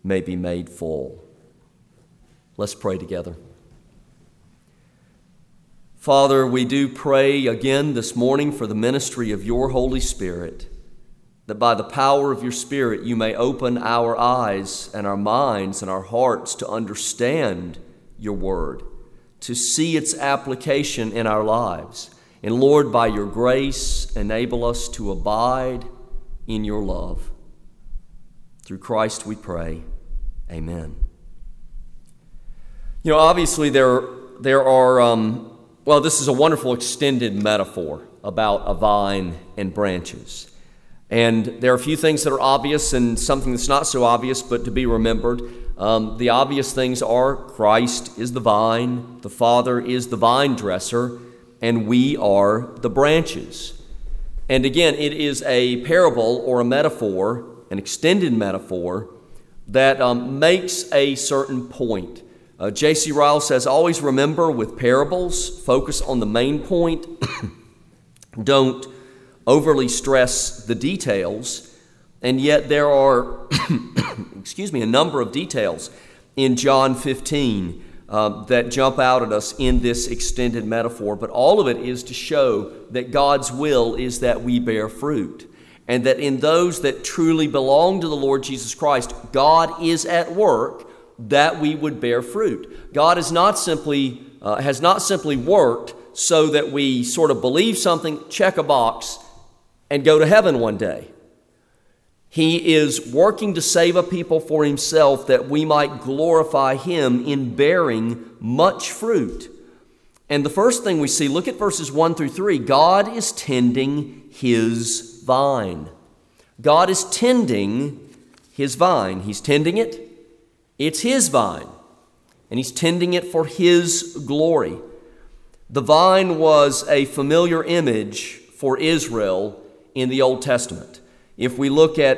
may be made full. Let's pray together. Father, we do pray again this morning for the ministry of your Holy Spirit, that by the power of your Spirit you may open our eyes and our minds and our hearts to understand your word, to see its application in our lives. And Lord, by your grace, enable us to abide in your love. Through Christ we pray. Amen. You know, obviously there are, this is a wonderful extended metaphor about a vine and branches. And there are a few things that are obvious and something that's not so obvious, but to be remembered. The obvious things are Christ is the vine, the Father is the vine dresser, and we are the branches. And again, it is a parable or a metaphor, an extended metaphor, that makes a certain point. J.C. Ryle says, always remember with parables, focus on the main point. Don't overly stress the details. And yet there are, a number of details in John 15 that jump out at us in this extended metaphor. But all of it is to show that God's will is that we bear fruit. And that in those that truly belong to the Lord Jesus Christ, God is at work that we would bear fruit. God has not simply worked so that we sort of believe something, check a box, and go to heaven one day. He is working to save a people for himself that we might glorify him in bearing much fruit. And the first thing we see, look at verses 1 through 3. God is tending his vine. God is tending his vine. He's tending it. It's his vine. And he's tending it for his glory. The vine was a familiar image for Israel in the Old Testament. If we look at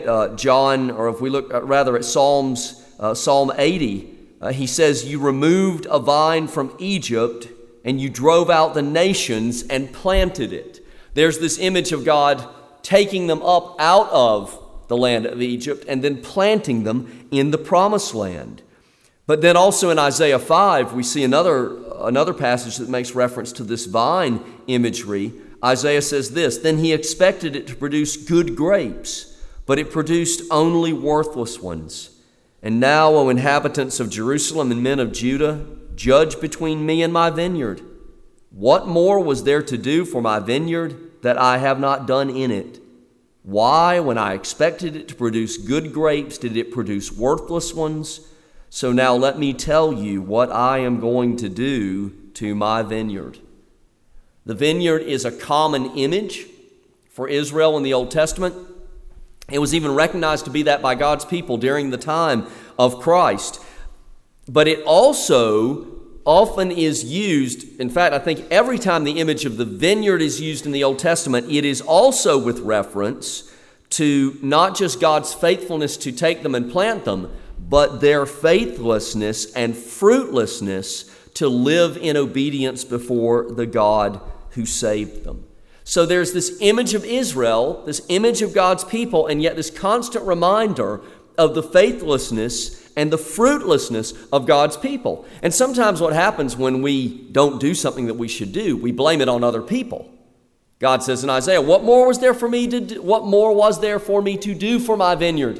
Psalm 80, he says, you removed a vine from Egypt and you drove out the nations and planted it. There's this image of God taking them up out of the land of Egypt and then planting them in the promised land. But then also in Isaiah 5, we see another passage that makes reference to this vine imagery. Isaiah says this, then he expected it to produce good grapes, but it produced only worthless ones. And now, O inhabitants of Jerusalem and men of Judah, judge between me and my vineyard. What more was there to do for my vineyard that I have not done in it? Why, when I expected it to produce good grapes, did it produce worthless ones? So now let me tell you what I am going to do to my vineyard. The vineyard is a common image for Israel in the Old Testament. It was even recognized to be that by God's people during the time of Christ. But it also often is used, in fact, I think every time the image of the vineyard is used in the Old Testament, it is also with reference to not just God's faithfulness to take them and plant them, but their faithlessness and fruitlessness to live in obedience before the God who saved them. So there's this image of Israel, this image of God's people, and yet this constant reminder of the faithlessness and the fruitlessness of God's people. And sometimes what happens when we don't do something that we should do, we blame it on other people. God says in Isaiah, what more was there for me to do? What more was there for me to do for my vineyard?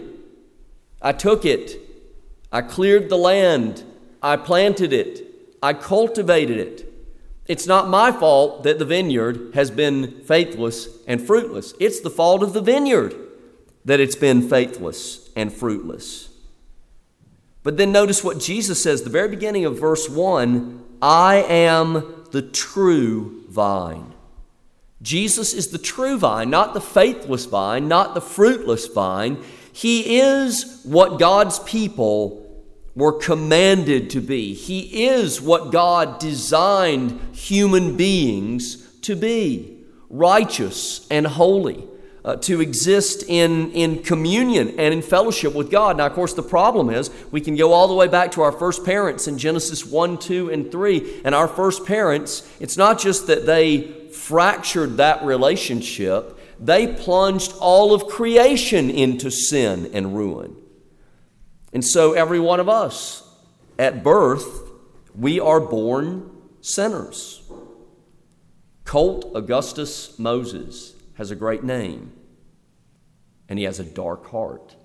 I took it. I cleared the land. I planted it. I cultivated it. It's not my fault that the vineyard has been faithless and fruitless. It's the fault of the vineyard that it's been faithless and fruitless. But then notice what Jesus says, the very beginning of verse 1, I am the true vine. Jesus is the true vine, not the faithless vine, not the fruitless vine. He is what God's people were commanded to be. He is what God designed human beings to be, righteous and holy, to exist in communion and in fellowship with God. Now, of course, the problem is we can go all the way back to our first parents in Genesis 1, 2, and 3. And our first parents, it's not just that they fractured that relationship, they plunged all of creation into sin and ruin. And so every one of us, at birth, we are born sinners. Colt Augustus Moses has a great name, and he has a dark heart.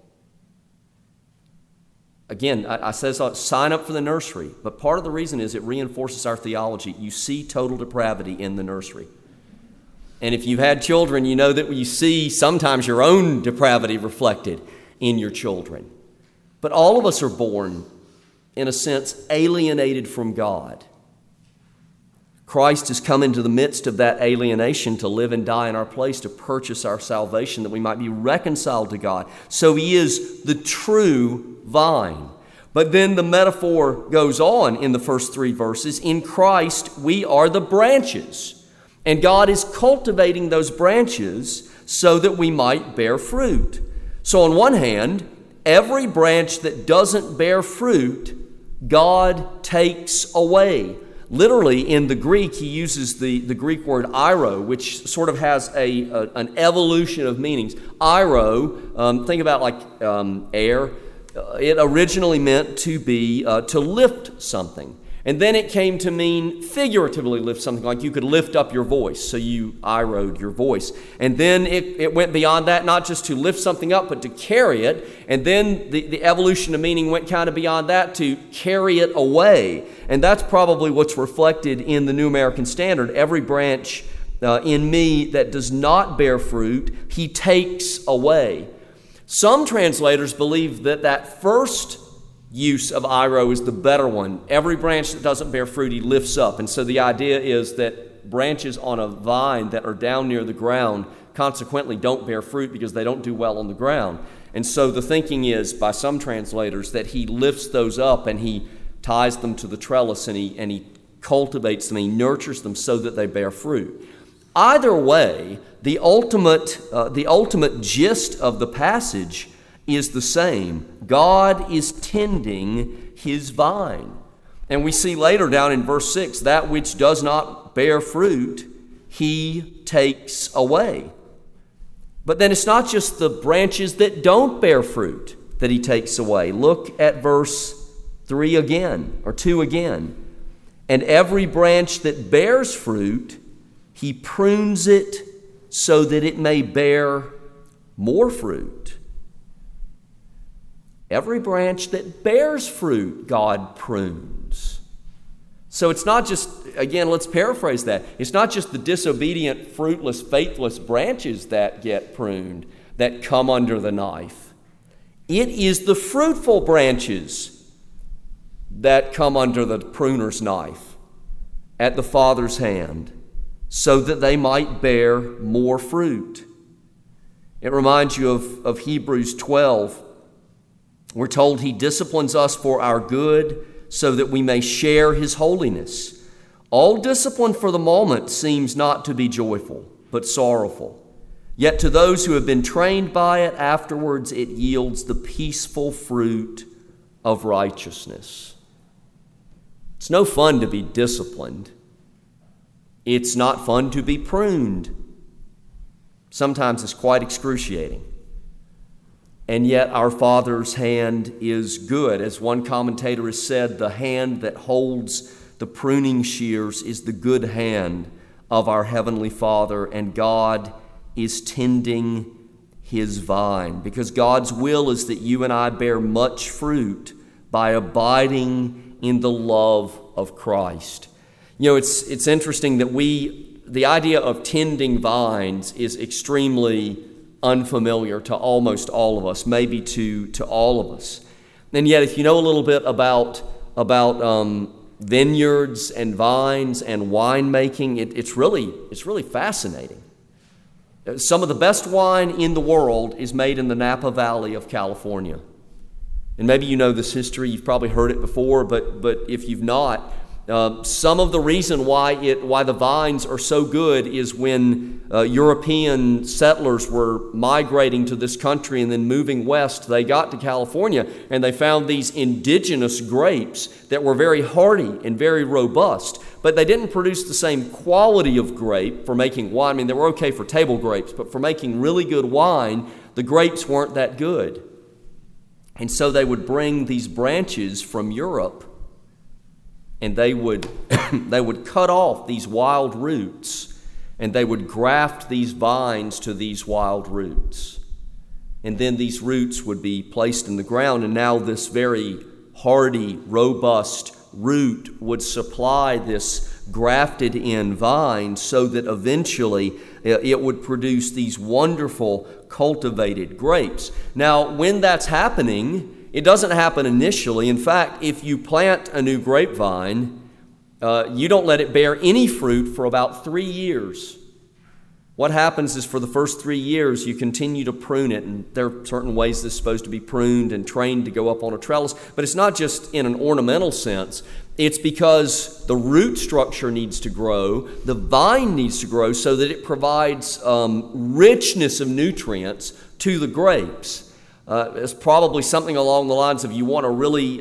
Again, I says sign up for the nursery, but part of the reason is it reinforces our theology. You see total depravity in the nursery. And if you've had children, you know that you see sometimes your own depravity reflected in your children. But all of us are born, in a sense, alienated from God. Christ has come into the midst of that alienation to live and die in our place, to purchase our salvation, that we might be reconciled to God. So he is the true vine. But then the metaphor goes on in the first 3 verses. In Christ, we are the branches. And God is cultivating those branches so that we might bear fruit. So on one hand, every branch that doesn't bear fruit, God takes away. Literally, in the Greek, he uses the Greek word airo, which sort of has an evolution of meanings. Airo, think about like air. It originally meant to be to lift something. And then it came to mean figuratively lift something, like you could lift up your voice, so you iroed your voice. And then it went beyond that, not just to lift something up, but to carry it. And then the evolution of meaning went kind of beyond that to carry it away. And that's probably what's reflected in the New American Standard. Every branch in me that does not bear fruit, he takes away. Some translators believe that first use of airo is the better one. Every branch that doesn't bear fruit, he lifts up. And so the idea is that branches on a vine that are down near the ground consequently don't bear fruit because they don't do well on the ground. And so the thinking is, by some translators, that he lifts those up and he ties them to the trellis and he cultivates them, he nurtures them so that they bear fruit. Either way, the ultimate gist of the passage is the same. God is tending his vine. And we see later down in verse 6, that which does not bear fruit, he takes away. But then it's not just the branches that don't bear fruit that he takes away. Look at verse 3 again, or 2 again. And every branch that bears fruit, he prunes it so that it may bear more fruit. Every branch that bears fruit, God prunes. So it's not just, again, let's paraphrase that. It's not just the disobedient, fruitless, faithless branches that get pruned, that come under the knife. It is the fruitful branches that come under the pruner's knife at the Father's hand, so that they might bear more fruit. It reminds you of Hebrews 12. We're told he disciplines us for our good so that we may share his holiness. All discipline for the moment seems not to be joyful, but sorrowful. Yet to those who have been trained by it, afterwards it yields the peaceful fruit of righteousness. It's no fun to be disciplined. It's not fun to be pruned. Sometimes it's quite excruciating. And yet our Father's hand is good. As one commentator has said, the hand that holds the pruning shears is the good hand of our Heavenly Father, and God is tending his vine. Because God's will is that you and I bear much fruit by abiding in the love of Christ. You know, it's interesting that the idea of tending vines is extremely unfamiliar to almost all of us, maybe to all of us. And yet, if you know a little bit about vineyards and vines and winemaking, it's really fascinating. Some of the best wine in the world is made in the Napa Valley of California. And maybe you know this history, you've probably heard it before, but if you've not, some of the reason why the vines are so good is when European settlers were migrating to this country and then moving west, they got to California and they found these indigenous grapes that were very hardy and very robust, but they didn't produce the same quality of grape for making wine. I mean, they were okay for table grapes, but for making really good wine, the grapes weren't that good. And so they would bring these branches from Europe, and they would they would cut off these wild roots, and they would graft these vines to these wild roots. And then these roots would be placed in the ground, and now this very hardy, robust root would supply this grafted in vine so that eventually it would produce these wonderful cultivated grapes. Now, when that's happening, it doesn't happen initially. In fact, if you plant a new grapevine, you don't let it bear any fruit for about 3 years. What happens is for the first 3 years, you continue to prune it, and there are certain ways this is supposed to be pruned and trained to go up on a trellis, but it's not just in an ornamental sense. It's because the root structure needs to grow, the vine needs to grow so that it provides richness of nutrients to the grapes. It's probably something along the lines of you want a really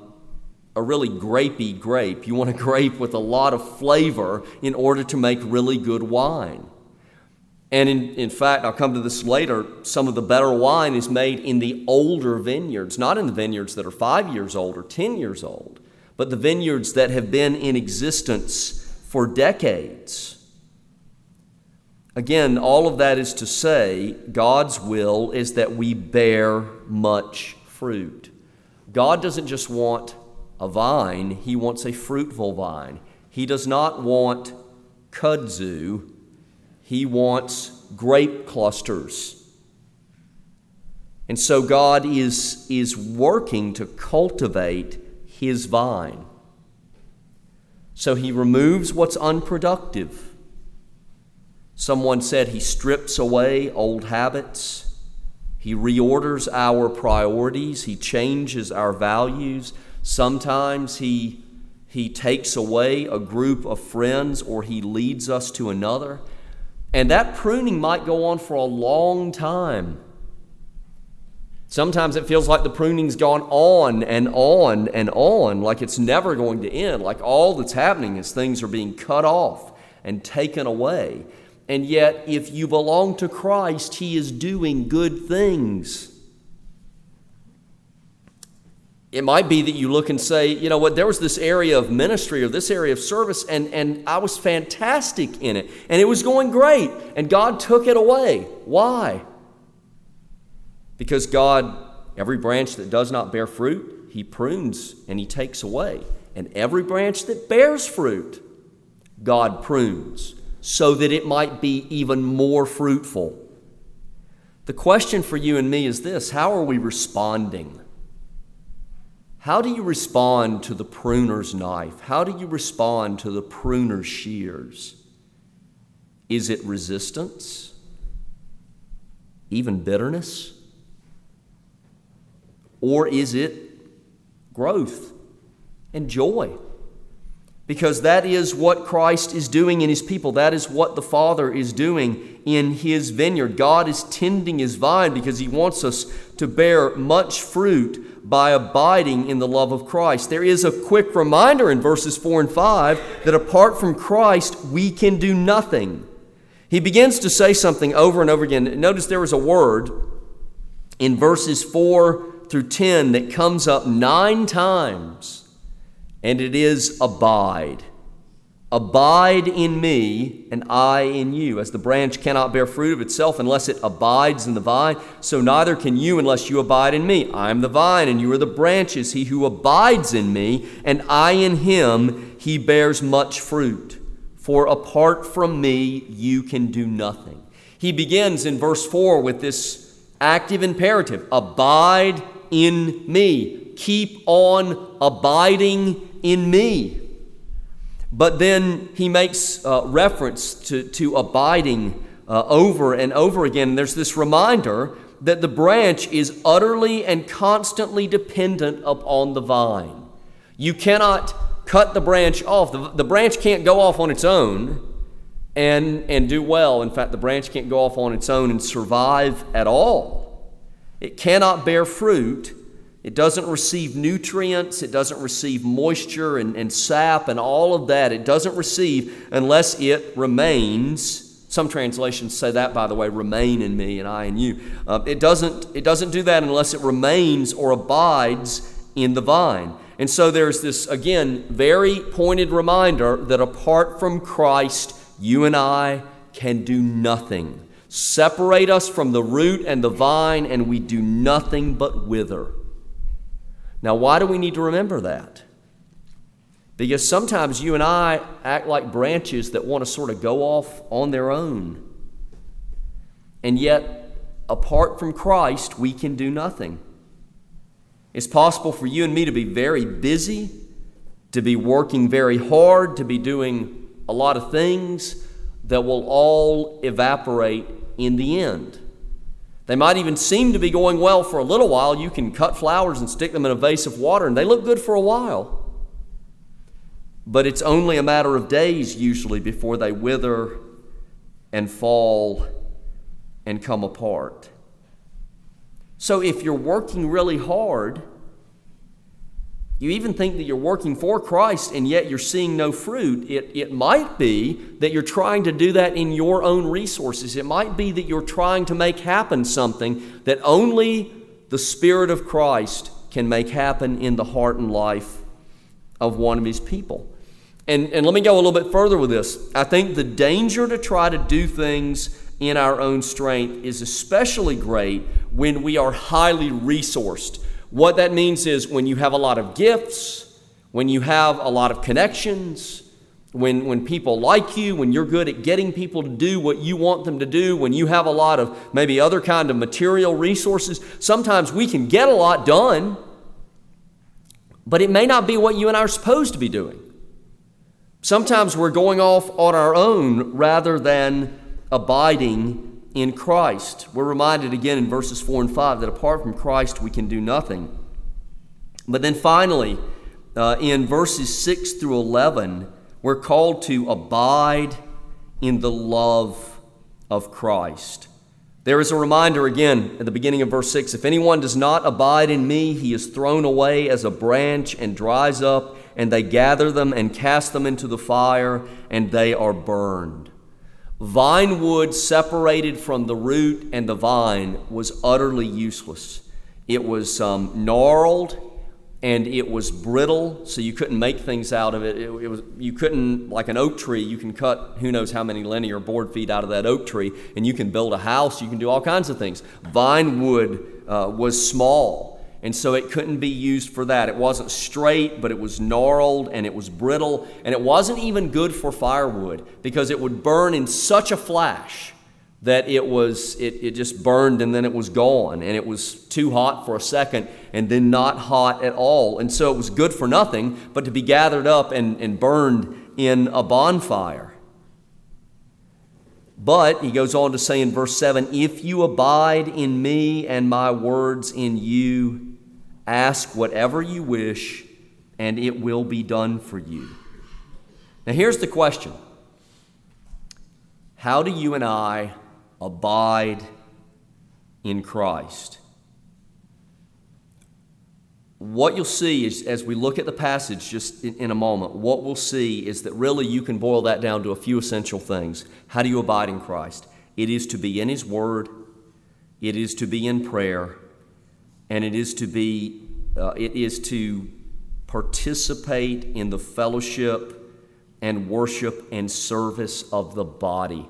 grapey grape. You want a grape with a lot of flavor in order to make really good wine. And in fact, I'll come to this later, some of the better wine is made in the older vineyards, not in the vineyards that are 5 years old or 10 years old, but the vineyards that have been in existence for decades. Again, all of that is to say, God's will is that we bear much fruit. God doesn't just want a vine, He wants a fruitful vine. He does not want kudzu. He wants grape clusters. And so God is working to cultivate His vine. So He removes what's unproductive. Someone said He strips away old habits. He reorders our priorities. He changes our values. Sometimes He takes away a group of friends, or He leads us to another. And that pruning might go on for a long time. Sometimes it feels like the pruning's gone on and on and on, like it's never going to end, like all that's happening is things are being cut off and taken away. And yet, if you belong to Christ, He is doing good things. It might be that you look and say, you know what, there was this area of ministry or this area of service, and I was fantastic in it, and it was going great, and God took it away. Why? Because God, every branch that does not bear fruit, He prunes and He takes away. And every branch that bears fruit, God prunes so that it might be even more fruitful. The question for you and me is this: how are we responding? How do you respond to the pruner's knife? How do you respond to the pruner's shears? Is it resistance? Even bitterness? Or is it growth and joy? Because that is what Christ is doing in His people. That is what the Father is doing in His vineyard. God is tending His vine because He wants us to bear much fruit by abiding in the love of Christ. There is a quick reminder in verses 4 and 5 that apart from Christ, we can do nothing. He begins to say something over and over again. Notice there is a word in verses 4 through 10 that comes up 9 times, and it is abide. Abide in me, and I in you. As the branch cannot bear fruit of itself unless it abides in the vine, so neither can you unless you abide in me. I am the vine, and you are the branches. He who abides in me, and I in him, he bears much fruit. For apart from me, you can do nothing. He begins in verse 4 with this active imperative. Abide in me. Keep on abiding in me. But then he makes reference to abiding over and over again. There's this reminder that the branch is utterly and constantly dependent upon the vine. You cannot cut the branch off. The branch can't go off on its own and do well. In fact, the branch can't go off on its own and survive at all. It cannot bear fruit. It doesn't receive nutrients. It doesn't receive moisture and sap and all of that. It doesn't receive unless it remains Some translations say that, by the way, remain in me and I in you. It doesn't do that unless it remains or abides in the vine. And so there's this, again, very pointed reminder that apart from Christ, you and I can do nothing. Separate us from the root and the vine, and we do nothing but wither. Now, why do we need to remember that? Because sometimes you and I act like branches that want to sort of go off on their own. And yet, apart from Christ, we can do nothing. It's possible for you and me to be very busy, to be working very hard, to be doing a lot of things that will all evaporate in the end. They might even seem to be going well for a little while. You can cut flowers and stick them in a vase of water, and they look good for a while. But it's only a matter of days usually before they wither and fall and come apart. So if you're working really hard, you even think that you're working for Christ and yet you're seeing no fruit, it might be that you're trying to do that in your own resources. It might be that you're trying to make happen something that only the Spirit of Christ can make happen in the heart and life of one of His people. And let me go a little bit further with this. I think the danger to try to do things in our own strength is especially great when we are highly resourced. What that means is when you have a lot of gifts, when you have a lot of connections, when people like you, when you're good at getting people to do what you want them to do, when you have a lot of maybe other kind of material resources, sometimes we can get a lot done, but it may not be what you and I are supposed to be doing. Sometimes we're going off on our own rather than abiding in Christ. We're reminded again in verses 4 and 5 that apart from Christ we can do nothing. But then finally, in verses 6 through 11, we're called to abide in the love of Christ. There is a reminder again at the beginning of verse 6, if anyone does not abide in me, he is thrown away as a branch and dries up, and they gather them and cast them into the fire, and they are burned. Vine wood separated from the root and the vine was utterly useless. It was gnarled and it was brittle, so you couldn't make things out of it. You couldn't, like an oak tree, you can cut who knows how many linear board feet out of that oak tree, and you can build a house, you can do all kinds of things. Vine wood was small, and so it couldn't be used for that. It wasn't straight, but it was gnarled and it was brittle, and it wasn't even good for firewood because it would burn in such a flash that it just burned and then it was gone, and it was too hot for a second and then not hot at all. And so it was good for nothing but to be gathered up and burned in a bonfire. But he goes on to say in verse 7, if you abide in me and my words in you, ask whatever you wish and it will be done for you. Now here's the question. How do you and I abide in Christ? What you'll see is, as we look at the passage just in a moment, what we'll see is that really you can boil that down to a few essential things. How do you abide in Christ? It is to be in His Word, it is to be in prayer, and it is to participate in the fellowship and worship and service of the body.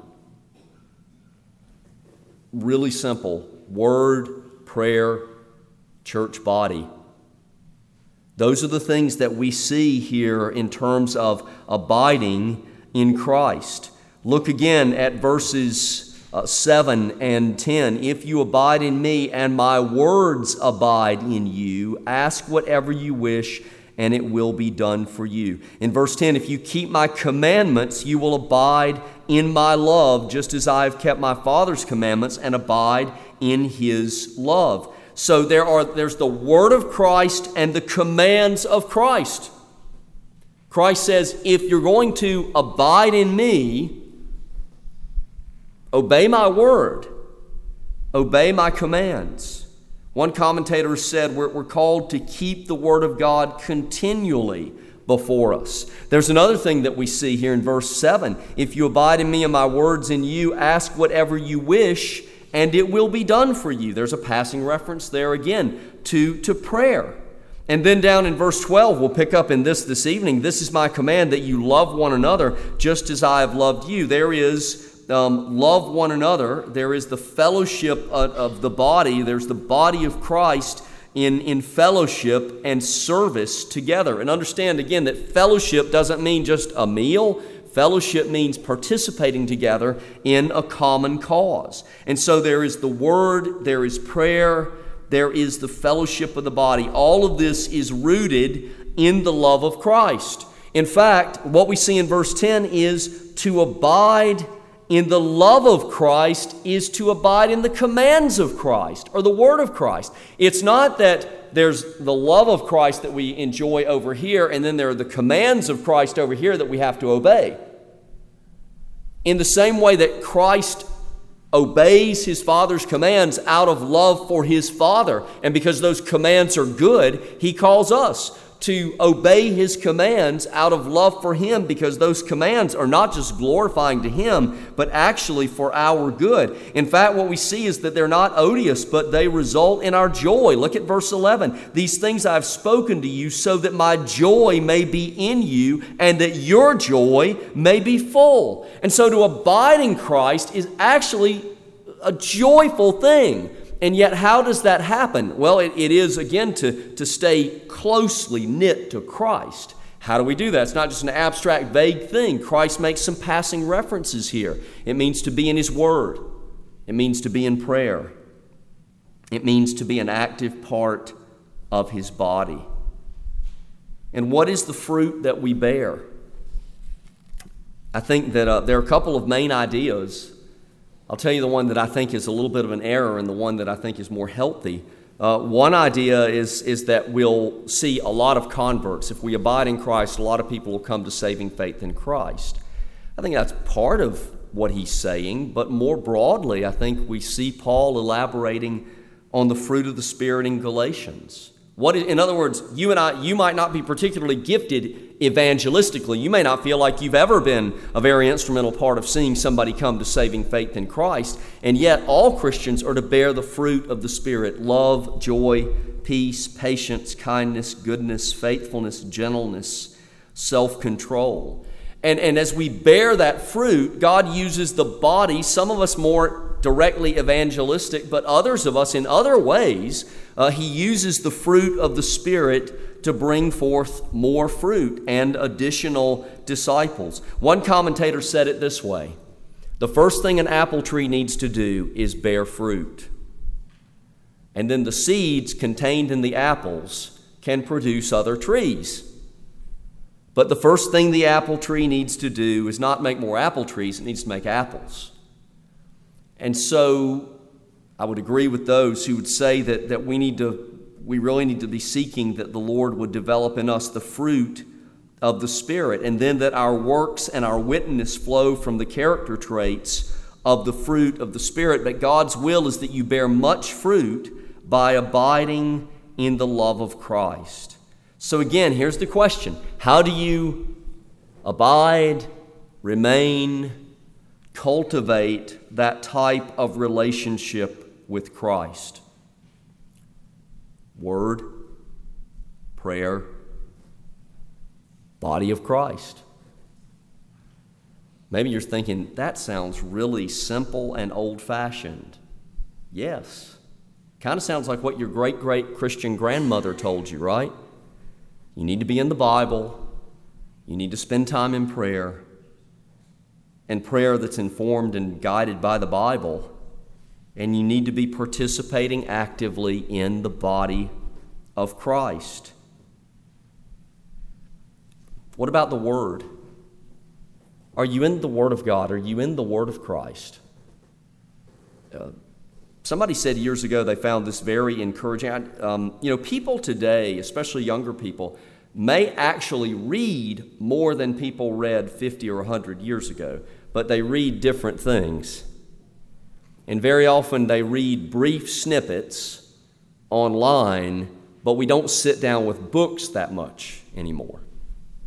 Really simple. Word, prayer, church body. Those are the things that we see here in terms of abiding in Christ. Look again at verses 7 and 10. If you abide in me and my words abide in you, ask whatever you wish and it will be done for you. In verse 10, if you keep my commandments, you will abide in my love, just as I have kept my Father's commandments and abide in His love. So there's the word of Christ and the commands of Christ. Christ says, if you're going to abide in me, obey my word, obey my commands. One commentator said we're called to keep the word of God continually before us. There's another thing that we see here in verse 7. If you abide in me and my words in you, ask whatever you wish, and it will be done for you. There's a passing reference there again to prayer. And then down in verse 12, we'll pick up in this evening. This is my command, that you love one another just as I have loved you. There is love one another. There is the fellowship of the body. There's the body of Christ in fellowship and service together. And understand again that fellowship doesn't mean just a meal. Fellowship means participating together in a common cause. And so there is the word, there is prayer, there is the fellowship of the body. All of this is rooted in the love of Christ. In fact, what we see in verse 10 is to abide in the love of Christ is to abide in the commands of Christ or the word of Christ. It's not that there's the love of Christ that we enjoy over here and then there are the commands of Christ over here that we have to obey. In the same way that Christ obeys his Father's commands out of love for his Father, and because those commands are good, he calls us to obey his commands out of love for him, because those commands are not just glorifying to him, but actually for our good. In fact, what we see is that they're not odious, but they result in our joy. Look at verse 11. These things I have spoken to you so that my joy may be in you and that your joy may be full. And so to abide in Christ is actually a joyful thing. And yet, how does that happen? Well, it is, again, to stay closely knit to Christ. How do we do that? It's not just an abstract, vague thing. Christ makes some passing references here. It means to be in his word. It means to be in prayer. It means to be an active part of his body. And what is the fruit that we bear? I think that there are a couple of main ideas. I'll tell you the one that I think is a little bit of an error and the one that I think is more healthy. One idea is that we'll see a lot of converts. If we abide in Christ, a lot of people will come to saving faith in Christ. I think that's part of what he's saying, but more broadly, I think we see Paul elaborating on the fruit of the Spirit in Galatians. In other words, you might not be particularly gifted evangelistically. You may not feel like you've ever been a very instrumental part of seeing somebody come to saving faith in Christ. And yet all Christians are to bear the fruit of the Spirit: love, joy, peace, patience, kindness, goodness, faithfulness, gentleness, self-control. And as we bear that fruit, God uses the body, some of us more directly evangelistic, but others of us in other ways. He uses the fruit of the Spirit to bring forth more fruit and additional disciples. One commentator said it this way: the first thing an apple tree needs to do is bear fruit. And then the seeds contained in the apples can produce other trees. But the first thing the apple tree needs to do is not make more apple trees, it needs to make apples. And so I would agree with those who would say that we really need to be seeking that the Lord would develop in us the fruit of the Spirit, and then that our works and our witness flow from the character traits of the fruit of the Spirit. But God's will is that you bear much fruit by abiding in the love of Christ. So again, here's the question: how do you abide, remain, cultivate that type of relationship with Christ? Word, prayer, body of Christ. Maybe you're thinking, that sounds really simple and old-fashioned. Yes. Kind of sounds like what your great-great Christian grandmother told you, right? You need to be in the Bible. You need to spend time in prayer. And prayer that's informed and guided by the Bible. And you need to be participating actively in the body of Christ. What about the Word? Are you in the Word of God? Are you in the Word of Christ? Somebody said years ago they found this very encouraging. People today, especially younger people, may actually read more than people read 50 or 100 years ago, but they read different things. And very often they read brief snippets online, but we don't sit down with books that much anymore.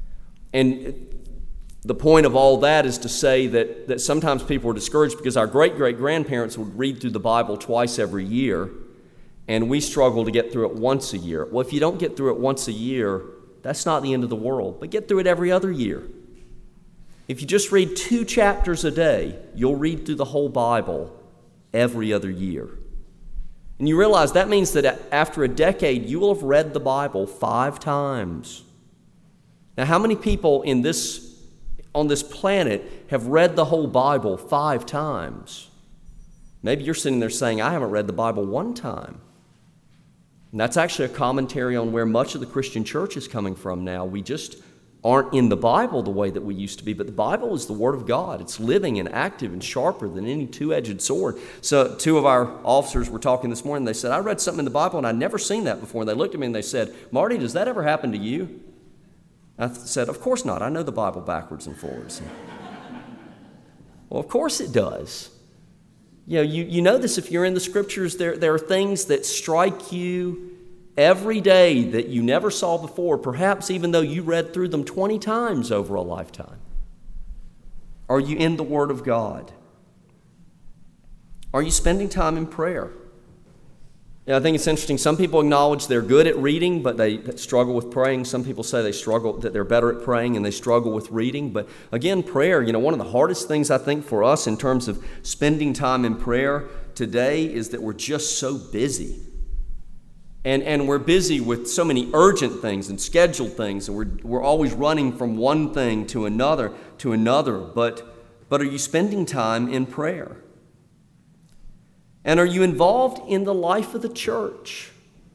And the point of all that is to say that sometimes people are discouraged because our great-great-grandparents would read through the Bible twice every year, and we struggle to get through it once a year. Well, if you don't get through it once a year, that's not the end of the world, but get through it every other year. If you just read 2 chapters a day, you'll read through the whole Bible every other year. And you realize that means that after a decade, you will have read the Bible 5 times. Now, how many people on this planet have read the whole Bible 5 times? Maybe you're sitting there saying, I haven't read the Bible 1 time. And that's actually a commentary on where much of the Christian church is coming from now. We just aren't in the Bible the way that we used to be, but the Bible is the Word of God. It's living and active and sharper than any two-edged sword. So 2 of our officers were talking this morning. They said, I read something in the Bible and I'd never seen that before. And they looked at me and they said, Marty, does that ever happen to you? I said, of course not. I know the Bible backwards and forwards. Well, of course it does. You know this if you're in the Scriptures. There are things that strike you every day that you never saw before, perhaps even though you read through them 20 times over a lifetime. Are you in the Word of God? Are you spending time in prayer? I think it's interesting. Some people acknowledge they're good at reading, but they struggle with praying. Some people say that they're better at praying and they struggle with reading. But again, prayer, one of the hardest things I think for us in terms of spending time in prayer today is that we're just so busy. And we're busy with so many urgent things and scheduled things, and we're always running from one thing to another. But are you spending time in prayer? And are you involved in the life of the church?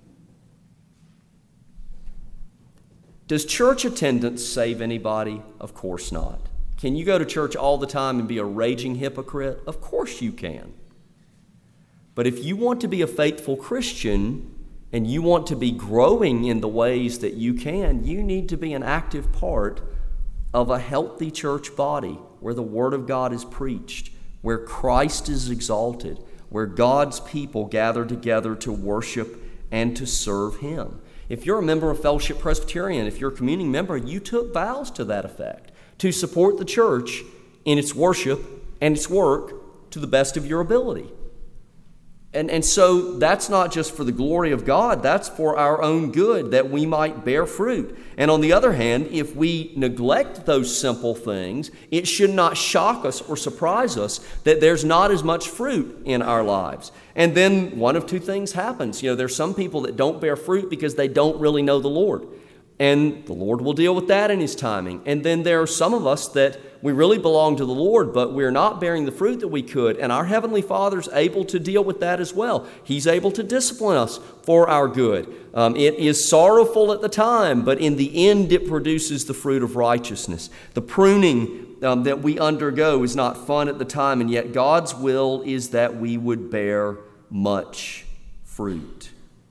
Does church attendance save anybody? Of course not. Can you go to church all the time and be a raging hypocrite? Of course you can. But if you want to be a faithful Christian and you want to be growing in the ways that you can, you need to be an active part of a healthy church body where the Word of God is preached, where Christ is exalted, where God's people gather together to worship and to serve Him. If you're a member of Fellowship Presbyterian, if you're a communing member, you took vows to that effect, to support the church in its worship and its work to the best of your ability. And so that's not just for the glory of God, that's for our own good, that we might bear fruit. And on the other hand, if we neglect those simple things, it should not shock us or surprise us that there's not as much fruit in our lives. And then one of 2 things happens. There's some people that don't bear fruit because they don't really know the Lord. And the Lord will deal with that in His timing. And then there are some of us that we really belong to the Lord, but we're not bearing the fruit that we could. And our Heavenly Father's able to deal with that as well. He's able to discipline us for our good. It is sorrowful at the time, but in the end it produces the fruit of righteousness. The pruning that we undergo is not fun at the time, and yet God's will is that we would bear much fruit.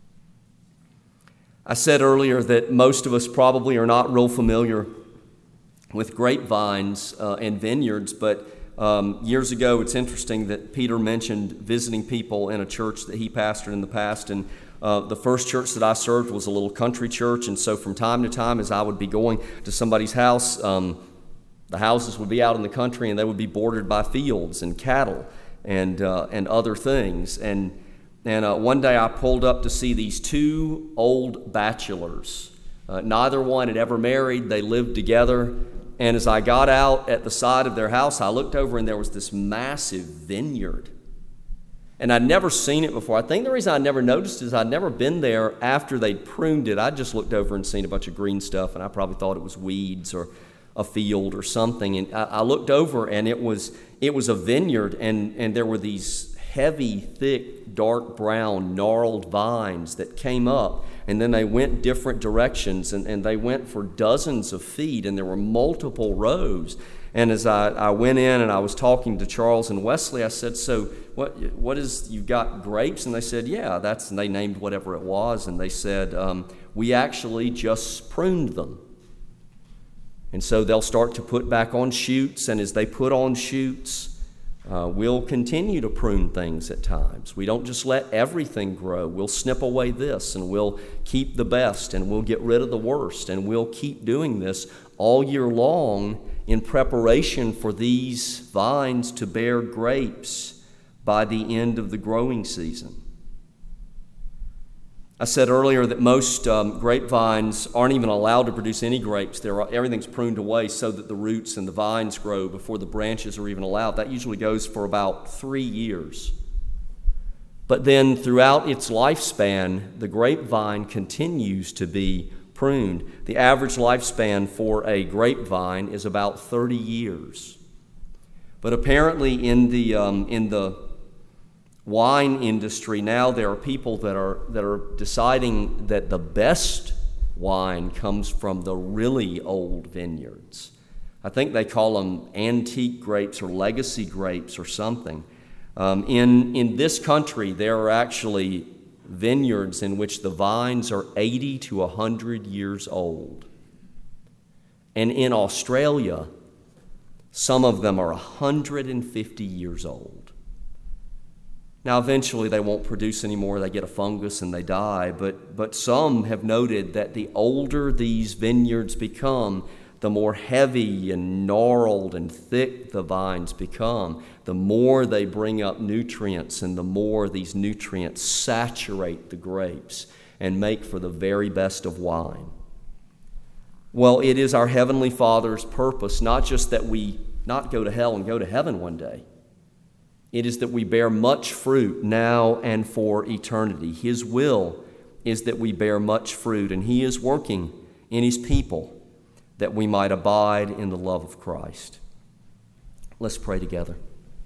I said earlier that most of us probably are not real familiar with grapevines and vineyards, but years ago, it's interesting that Peter mentioned visiting people in a church that he pastored in the past, and the first church that I served was a little country church, and so from time to time, as I would be going to somebody's house, the houses would be out in the country, and they would be bordered by fields and cattle and other things, and one day I pulled up to see these 2 old bachelors. Neither one had ever married. They lived together. And as I got out at the side of their house, I looked over and there was this massive vineyard. And I'd never seen it before. I think the reason I never noticed is I'd never been there after they'd pruned it. I just looked over and seen a bunch of green stuff, and I probably thought it was weeds or a field or something. And I looked over, and it was a vineyard, and there were these heavy, thick, dark brown, gnarled vines that came up, and then they went different directions, and they went for dozens of feet, and there were multiple rows. And as I went in and I was talking to Charles and Wesley, I said, so what is, you've got grapes? And they said, yeah, and they named whatever it was, and they said, we actually just pruned them. And so they'll start to put back on shoots, and as they put on shoots, We'll continue to prune things at times. We don't just let everything grow. We'll snip away this, and we'll keep the best, and we'll get rid of the worst, and we'll keep doing this all year long in preparation for these vines to bear grapes by the end of the growing season. I said earlier that most grapevines aren't even allowed to produce any grapes. Everything's pruned away so that the roots and the vines grow before the branches are even allowed. That usually goes for about 3 years. But then throughout its lifespan, the grapevine continues to be pruned. The average lifespan for a grapevine is about 30 years. But apparently in the wine industry now, there are people that are deciding that the best wine comes from the really old vineyards. I think they call them antique grapes or legacy grapes or something. In this country, there are actually vineyards in which the vines are 80 to 100 years old. And in Australia, some of them are 150 years old. Now, eventually they won't produce anymore. They get a fungus and they die. But some have noted that the older these vineyards become, the more heavy and gnarled and thick the vines become, the more they bring up nutrients, and the more these nutrients saturate the grapes and make for the very best of wine. Well, it is our Heavenly Father's purpose, not just that we not go to hell and go to heaven one day. It is that we bear much fruit now and for eternity. His will is that we bear much fruit, and He is working in His people that we might abide in the love of Christ. Let's pray together.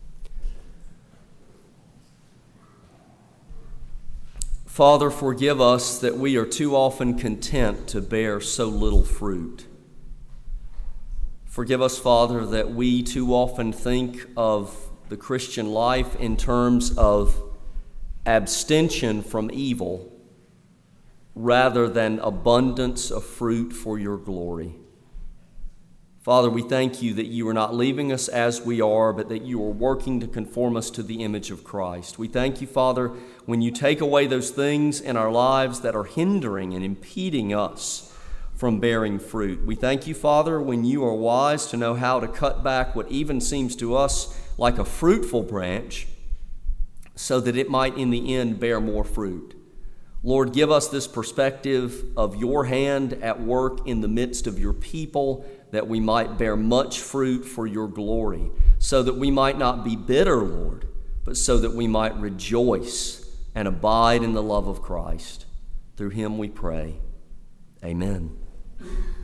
Father, forgive us that we are too often content to bear so little fruit. Forgive us, Father, that we too often think of the Christian life in terms of abstention from evil rather than abundance of fruit for your glory. Father, we thank you that you are not leaving us as we are, but that you are working to conform us to the image of Christ. We thank you, Father, when you take away those things in our lives that are hindering and impeding us from bearing fruit. We thank you, Father, when you are wise to know how to cut back what even seems to us like a fruitful branch, so that it might in the end bear more fruit. Lord, give us this perspective of your hand at work in the midst of your people, that we might bear much fruit for your glory, so that we might not be bitter, Lord, but so that we might rejoice and abide in the love of Christ. Through him we pray. Amen.